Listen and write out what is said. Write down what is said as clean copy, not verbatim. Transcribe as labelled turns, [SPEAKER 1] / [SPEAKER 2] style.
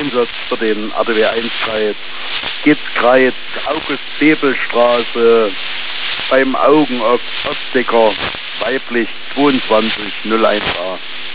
[SPEAKER 1] Einsatz für den RTW 1-Kreis. Gitzkreis, August-Bebel-Straße, beim Augenoptiker, weiblich 2201a.